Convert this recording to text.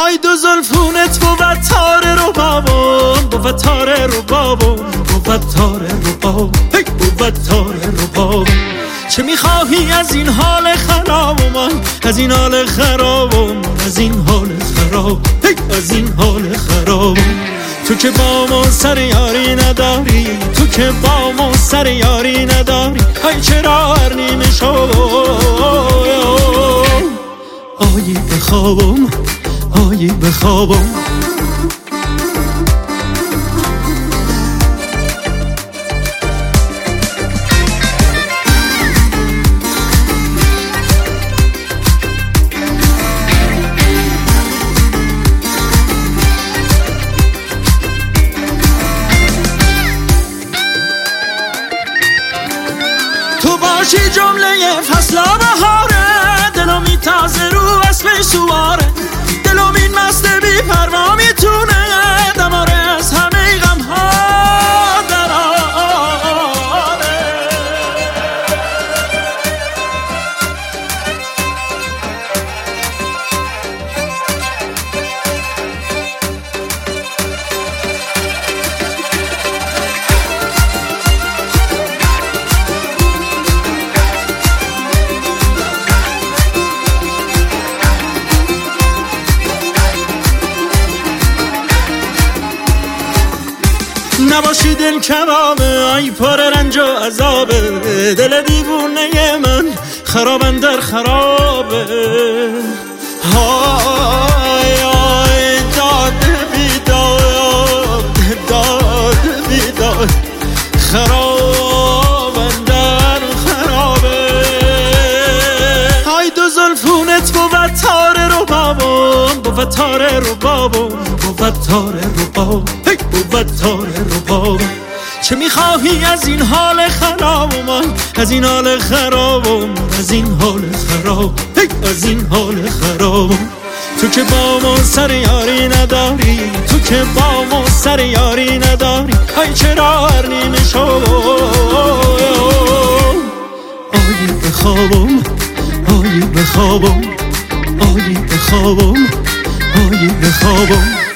های دو زلفونت بود تاره رو بابم، بود تاره رو بابم، بود تاره رو بابم، بود تاره رو بابم. چه میخواهی از این حال خرابم، از این حال خرابم، از این حال خراب، از این حال خرابم. تو که با ما سر یاری نداری، تو که با ما سر یاری نداری، های چرا هر نیمه شو آیی بخوابم، آیی بخوابم. تو باشی جمله فصل بهاره، دلم این تازه رو اسب سواره، دلم این مست بی پروا میتونه دماره از همه غم ها دراره. نباشی دل کبابه، ای پر رنج و عذابه، دل دیوونه من خرابن در خرابه. های های داد بیداد، داد بیداد، خرابن در خرابه. های دو زلفونت بود تاره رو بابم، بود تاره رو بابم، بود تاره رو بابم، بود تاره رو بابم. چه میخواهی از این حال خرابم، از این حال خرابم، از این حال خراب، از این حال خرابم. تو که با ما سر یاری نداری، تو که با ما سر یاری نداری، های چرا هر نیمه شو آیی بخوابم، آیی بخوابم، آیی بخوابم، آیی بخوابم.